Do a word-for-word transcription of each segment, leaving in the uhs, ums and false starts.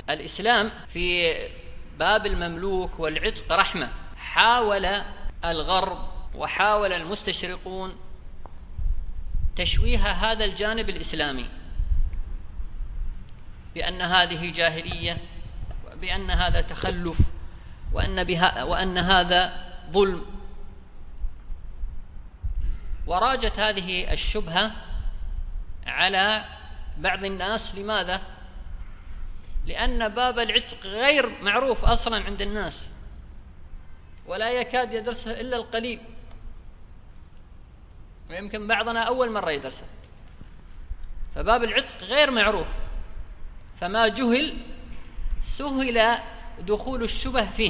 الإسلام في باب المملوك والعتق رحمة. حاول الغرب وحاول المستشرقون تشويه هذا الجانب الإسلامي بأن هذه جاهلية، وبأن هذا تخلف، وأن, بها وأن هذا ظلم. وراجت هذه الشبهة على بعض الناس. لماذا؟ لأن باب العتق غير معروف أصلا عند الناس، ولا يكاد يدرسه إلا القليل، ويمكن بعضنا أول مرة يدرسه. فباب العتق غير معروف، فما جهل سهل دخول الشبه فيه.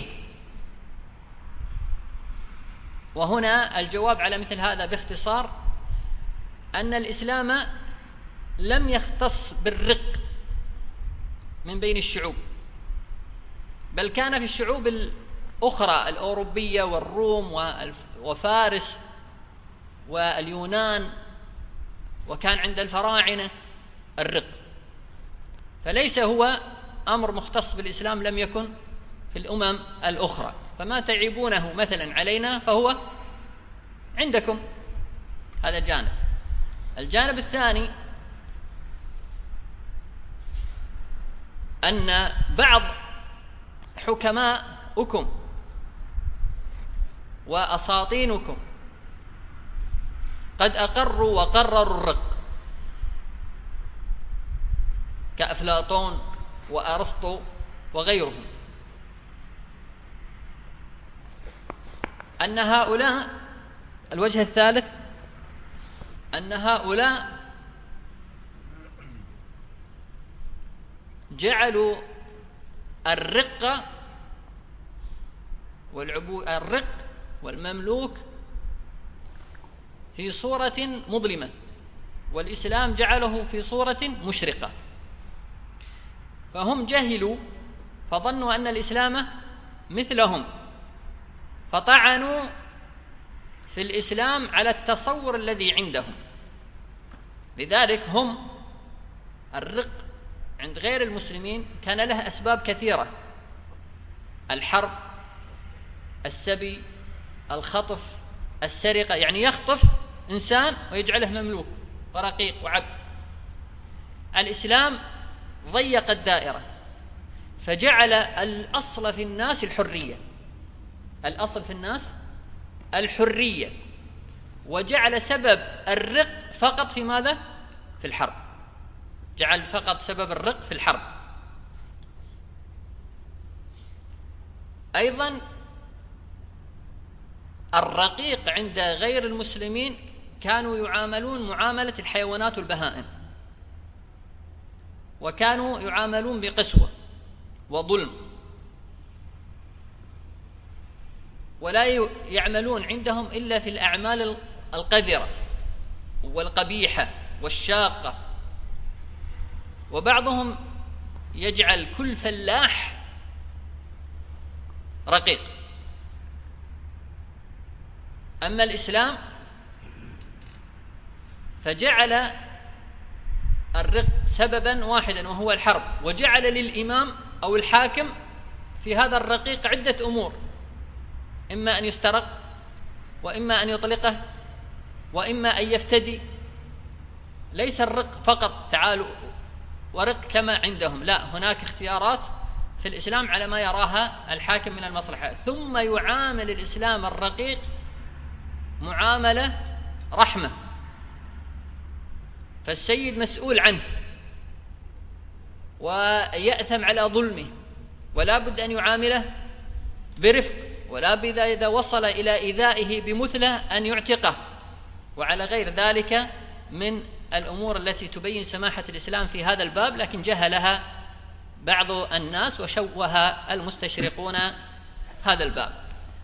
وهنا الجواب على مثل هذا باختصار أن الإسلام لم يختص بالرق من بين الشعوب، بل كان في الشعوب الأخرى الأوروبية والروم وفارس واليونان، وكان عند الفراعنة الرق. فليس هو أمر مختص بالإسلام، لم يكن في الأمم الأخرى. فما تعيبونه مثلا علينا فهو عندكم. هذا الجانب. الجانب الثاني أن بعض حكماءكم وأساطينكم قد أقروا وقرروا الرق، كأفلاطون وأرسطو وغيرهم. أن هؤلاء، الوجه الثالث، أن هؤلاء جعلوا الرق والعبو الرق والمملوك في صورة مظلمة، والإسلام جعله في صورة مشرقة. فهم جهلوا فظنوا أن الإسلام مثلهم، فطعنوا في الإسلام على التصور الذي عندهم. لذلك هم الرق عند غير المسلمين كان له أسباب كثيرة: الحرب، السبي، الخطف، السرقة. يعني يخطف إنسان ويجعله مملوك ورقيق وعبد. الإسلام ضيق الدائرة فجعل الأصل في الناس الحرية، الأصل في الناس الحرية، وجعل سبب الرق فقط في ماذا؟ في الحرب. جعل فقط سبب الرق في الحرب. أيضا الرقيق عند غير المسلمين كانوا يعاملون معاملة الحيوانات والبهائم، وكانوا يعاملون بقسوة وظلم، ولا يعملون عندهم إلا في الأعمال القذرة والقبيحة والشاقة. وبعضهم يجعل كل فلاح رقيق. أما الإسلام فجعل الرق سببا واحدا وهو الحرب، وجعل للإمام أو الحاكم في هذا الرقيق عدة أمور: إما أن يسترق، وإما أن يطلقه، وإما أن يفتدي. ليس الرق فقط تعالوا ورق كما عندهم، لا، هناك اختيارات في الإسلام على ما يراها الحاكم من المصلحة. ثم يعامل الإسلام الرقيق معاملة رحمة، فالسيد مسؤول عنه ويأثم على ظلمه، ولا بد أن يعامله برفق، ولا بد إذا وصل إلى إيذائه بمثله أن يعتقه، وعلى غير ذلك من الأمور التي تبين سماحة الإسلام في هذا الباب، لكن جهلها بعض الناس وشوه المستشرقون هذا الباب.